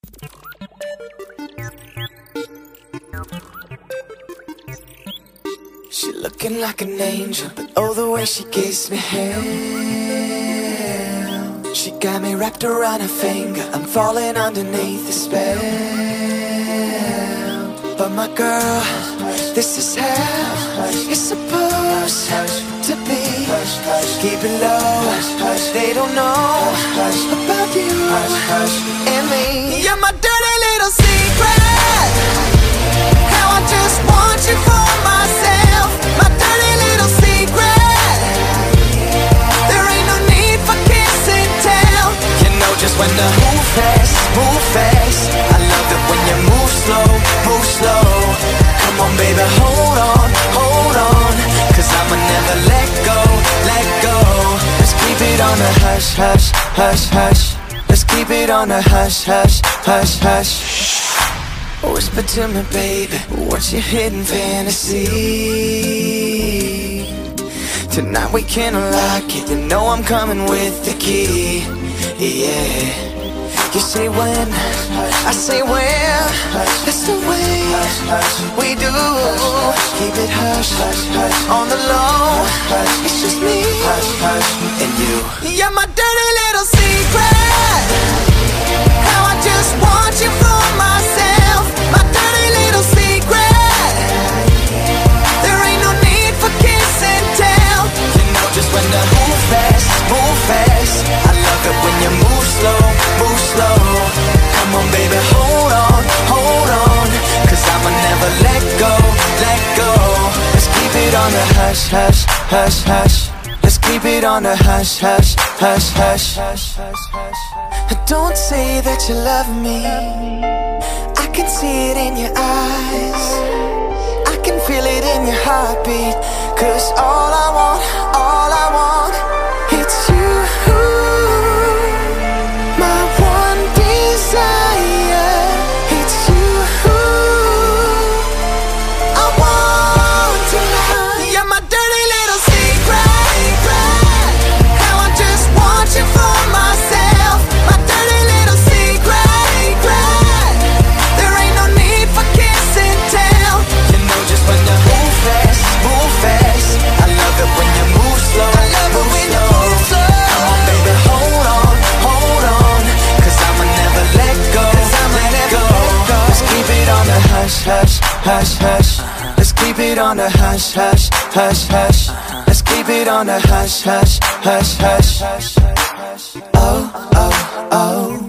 She looking like an angel, but oh, the way she gives me hell. She got me wrapped around her finger, I'm falling underneath the spell. But my girl, this is how it's supposed to be. Keep it low, they don't know about you and me. You're my dirty little secret, how I just want you for myself. My dirty little secret, there ain't no need for kiss and tell. You know just when to move fast, move fast. I love it when you move slow, move slow. Come on baby, hold on, hold on, cause I'ma never let go, let go. Let's keep it on a hush, hush, hush, hush. Let's keep it on a hush, hush, hush, hush. Whisper to me, baby, what's your hidden fantasy? Tonight we can unlock it, you know I'm coming with the key. Yeah. You say when, I say where. That's the way we do. Keep it hush, on the low. It's just me and you. You're my dirty little secret, how I just want you for myself. My dirty little secret, there ain't no need for kiss and tell. You know just when to move fast, move fast. I love it when you move slow, move slow. Come on baby, hold on, hold on, cause I'ma never let go, let go. Let's keep it on the hush, hush, hush, hush. Let's keep it on the hush, hush, hush, hush. Don't say that you love me, I can see it in your eyes, I can feel it in your heartbeat. Cause all I want, it's you, my one desire. It's you I want tonight. You're my dirty little secret, how I just want you for myself. My dirty little secret, there ain't no need for kiss and tell. You know just when to move fast, move fast. I love it when you move slow, I love it when you move slow. Come on baby, hold on, hold on, cause I'ma never let go, let go. Let's keep it on the hush, hush, hush, hush. Let's keep it on the hush, hush, hush, hush. Let's keep it on the hush, hush, hush, hush. Oh, oh, oh.